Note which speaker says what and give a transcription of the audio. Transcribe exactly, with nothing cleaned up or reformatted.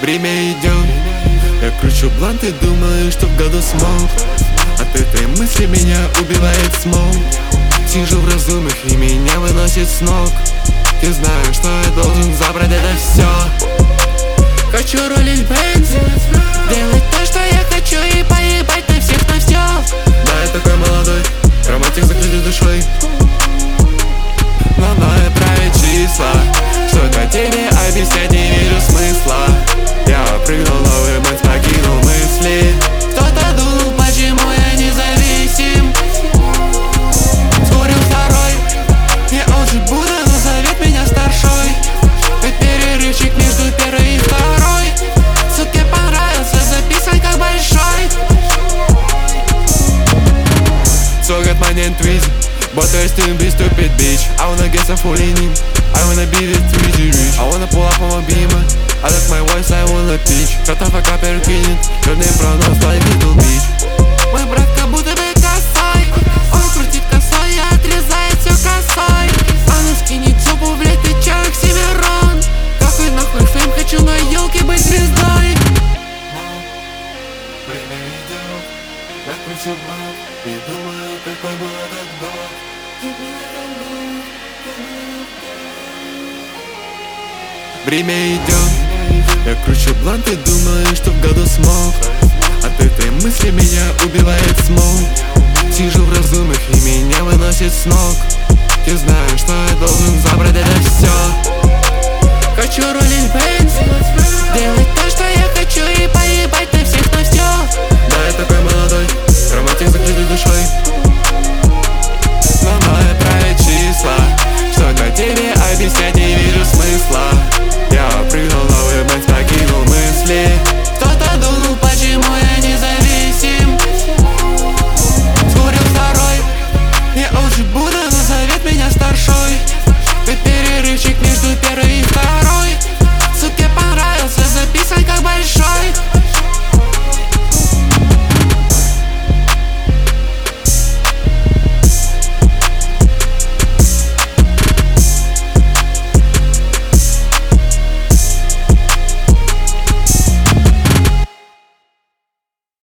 Speaker 1: Время идет, я кручу блант и думаю, что в году смог. От этой мысли меня убивает смог. Сижу в раздумьях и меня выносит с ног. Ты знаешь, что я должен забрать это все. Хочу рулить Бенз, делать то, что я хочу, и поебать на всех, на все. Да, я такой молодой, романтик закрытой душой. Но мной правит числа, что-то тебе объяснять не вижу смысла. Я прыгнул новый мать, покинул мысли. Кто-то думал, почему я независим. Скурил второй, я лучше буду, назовет меня старшой. Ведь перерывчик между первой и второй. Суке понравился, записан как большой. So got my name twist, but I still be stupid bitch. I wanna get some full in him, I wanna be the three G rich. I wanna pull up on my beamer, I like my voice, I wanna pitch. Shut up, I got перекинет, черный пронос, like little bitch. Мой брат как будто бы косой, он крутит косой, я отрезает все косой. Она скинет зубу, блять, ты чё, Оксимирон? Какой нахуй фейм, хочу на елке быть звездой. Время идет, я кручу блант и думаю, какой был этот год. Время идет, я кручу блант и думаю, что в году смог. От этой мысли меня убивает смог. Сижу в раздумьях и меня выносит с ног. Я знаю, что я должен забрать это все. Хочу рулить Бенз, делать то, что я хочу, и поебать на всех, на все. Да, я такой молодой, романтик закрытой душой. Но мной правит числа, что-то тебе объяснять не вижу смысла. Я прыгнул новый мать, покинул мысли. Кто-то думал, почему я независим. Скурил второй, я лучше буду, назовет меня старшой. Ведь перерывчик между первой и второй.